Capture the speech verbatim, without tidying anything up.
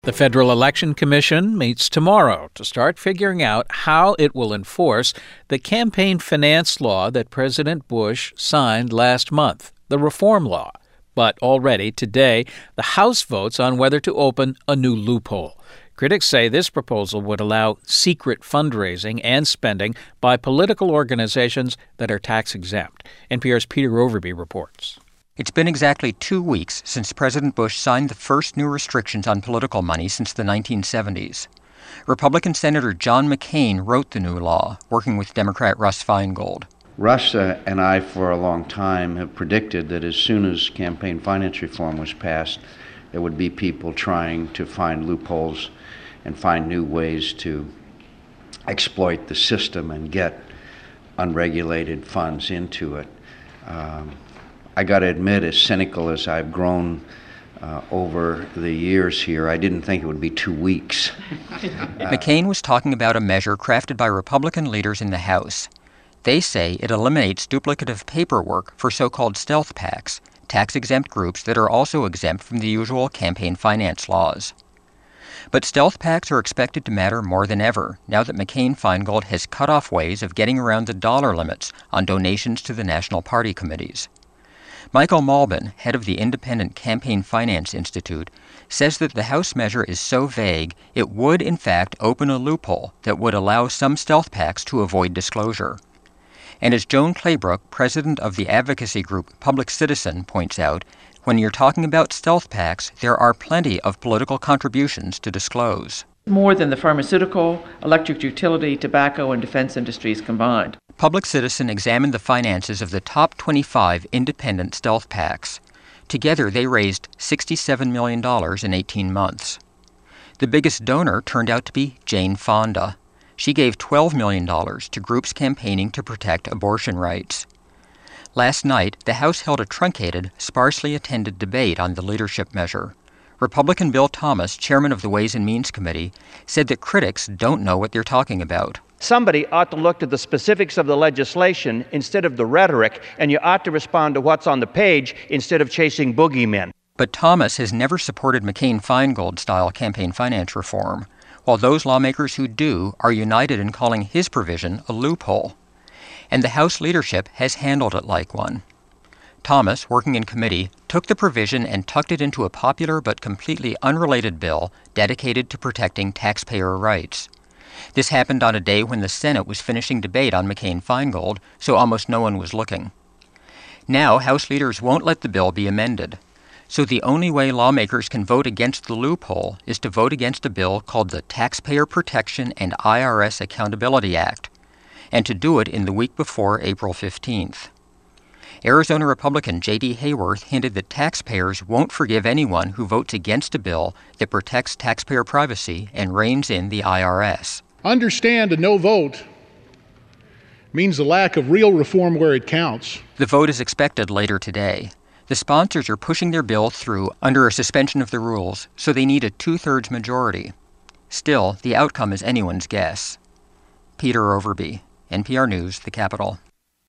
The Federal Election Commission meets tomorrow to start figuring out how it will enforce the campaign finance law that President Bush signed last month, the reform law. But already today, the House votes on whether to open a new loophole. Critics say this proposal would allow secret fundraising and spending by political organizations that are tax-exempt. N P R's Peter Overby reports. It's been exactly two weeks since President Bush signed the first new restrictions on political money since the nineteen seventies. Republican Senator John McCain wrote the new law, working with Democrat Russ Feingold. Russ uh, and I, for a long time, have predicted that as soon as campaign finance reform was passed, there would be people trying to find loopholes and find new ways to exploit the system and get unregulated funds into it. Um, I got to admit, as cynical as I've grown uh, over the years here, I didn't think it would be two weeks. uh, McCain was talking about a measure crafted by Republican leaders in the House. They say it eliminates duplicative paperwork for so-called stealth PACs, tax-exempt groups that are also exempt from the usual campaign finance laws. But stealth PACs are expected to matter more than ever now that McCain-Feingold has cut off ways of getting around the dollar limits on donations to the national party committees. Michael Malbin, head of the Independent Campaign Finance Institute, says that the House measure is so vague it would, in fact, open a loophole that would allow some stealth PACs to avoid disclosure. And as Joan Claybrook, president of the advocacy group Public Citizen, points out, when you're talking about stealth PACs, there are plenty of political contributions to disclose. More than the pharmaceutical, electric utility, tobacco, and defense industries combined. Public Citizen examined the finances of the top twenty-five independent stealth PACs. Together, they raised sixty-seven million dollars in eighteen months. The biggest donor turned out to be Jane Fonda. She gave twelve million dollars to groups campaigning to protect abortion rights. Last night, the House held a truncated, sparsely attended debate on the leadership measure. Republican Bill Thomas, chairman of the Ways and Means Committee, said that critics don't know what they're talking about. Somebody ought to look at the specifics of the legislation instead of the rhetoric, and you ought to respond to what's on the page instead of chasing boogeymen. But Thomas has never supported McCain-Feingold-style campaign finance reform, while those lawmakers who do are united in calling his provision a loophole. And the House leadership has handled it like one. Thomas, working in committee, took the provision and tucked it into a popular but completely unrelated bill dedicated to protecting taxpayer rights. This happened on a day when the Senate was finishing debate on McCain-Feingold, so almost no one was looking. Now, House leaders won't let the bill be amended. So the only way lawmakers can vote against the loophole is to vote against a bill called the Taxpayer Protection and I R S Accountability Act, and to do it in the week before April fifteenth. Arizona Republican J D Hayworth hinted that taxpayers won't forgive anyone who votes against a bill that protects taxpayer privacy and reins in the I R S. Understand a no vote means the lack of real reform where it counts. The vote is expected later today. The sponsors are pushing their bill through under a suspension of the rules, so they need a two-thirds majority. Still, the outcome is anyone's guess. Peter Overby, N P R News, The Capitol.